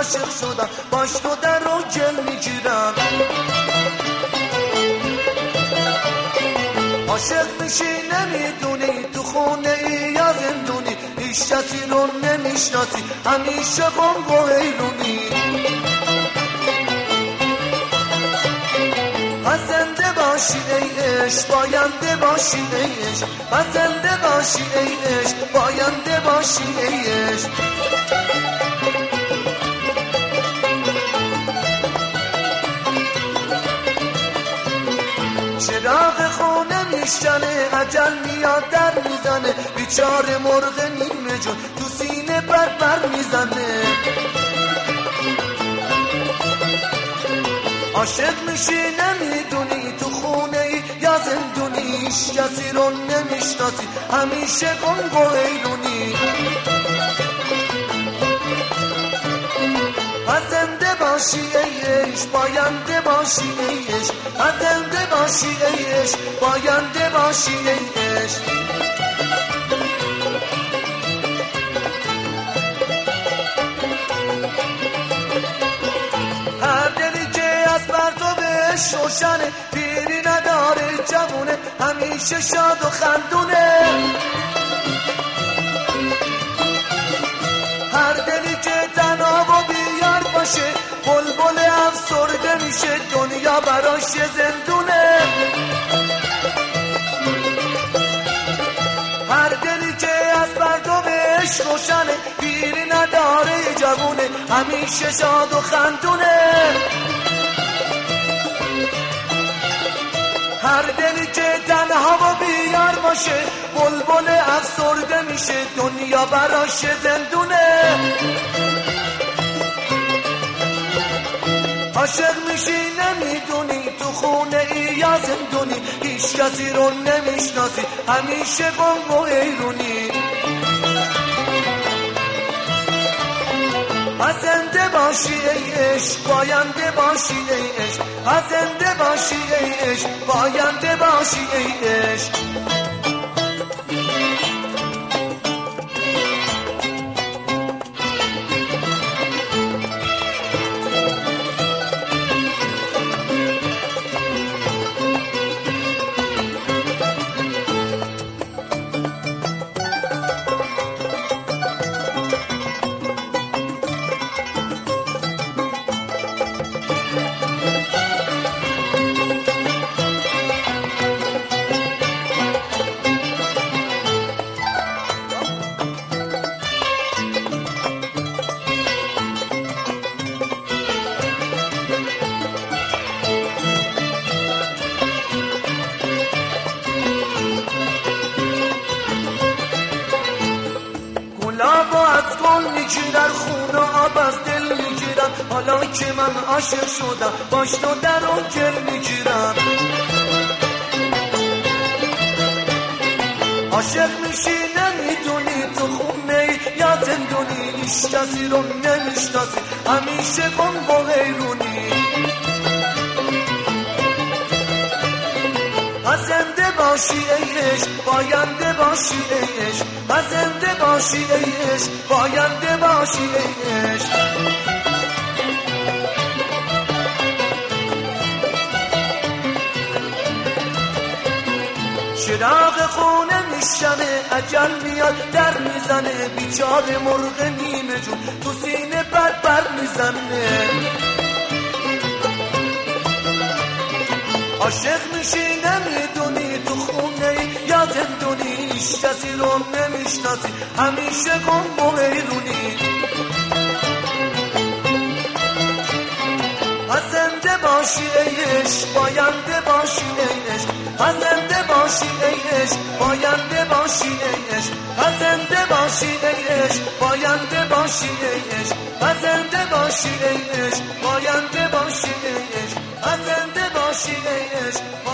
عاشق شدم، باش تو در رو گل میگیرم. عاشق میشی نمیدونی تو خونه ای یا زندونی، هیچ کسی رو نمیشناسی، همیشه غم و حیرونی. زنده باشی ای عشق، باینده باشی ای عشق، زنده باشی ای عشق، باینده باشی ای عشق. چراغ خونه میشکنه، عجل میاد در میزنه، بیچاره مرغ نیمه جون تو سینه بر میزنه. عاشق میشی نمیدونی تو خونه ای یا زندونی، هیچ کسی رو نمیشناسی، همیشه گنگ و حیرونی. زنده باشی ای عشق، باینده باشی ای عشق، زنده باشی ای عشق، باینده باشی ای عشق. هر دلی که از پرتوش روشنه، پیری نداره جوونه، همیشه شاد و خندونه. هر دلی که تنها و بیار باشه، بلبل افسرده میشه، دنیا براش زندونه. هر دلی که از پرتوش روشنه، پیری نداره جوونه، همیشه شاد و خندونه. هر دلی که تنها و بیار باشه، بلبل افسرده میشه، دنیا براش زندونه. عاشق میشی نمیدونی تو خونه ای یا زندونی، هیچ کسی رو نمیشناسی، همیشه گنگ و حیرونی. زنده باشی ای عشق، باینده باشی ای عشق، زنده باشی ای عشق، باینده باشی ای عشق. گلابو از گل میگیرن، خون و آب از دل میگیرن، حالا که من عاشق شدم، باش تو در رو گل میگیرم. عاشق میشی نمیدونی تو خونه یا زندونی، هیچ کسی رو نمیشناسی، همیشه گنگ و حیرونی. زنده باشی ای عشق، باینده باشی ای عشق، زنده باشی ای عشق، باینده باشی ای عشق. چراغ خونه میشنه، عجل میاد در میزنه، بیچاره مرغ نیمه جون تو سینه بر میزنه. عاشق میشی نمیدونی تو خونه یا زندونی، هیچ کسی رو نمیشناسی، همیشه گنگ و حیرونی. زنده باشی ای عشق، باینده باشی ای عشق، زنده باشی ای عشق، باینده باشی ای عشق، زنده باشی ای عشق، باینده باشی ای عشق، زنده باشی ای عشق، باینده باشی ای عشق، زنده باشی ای عشق.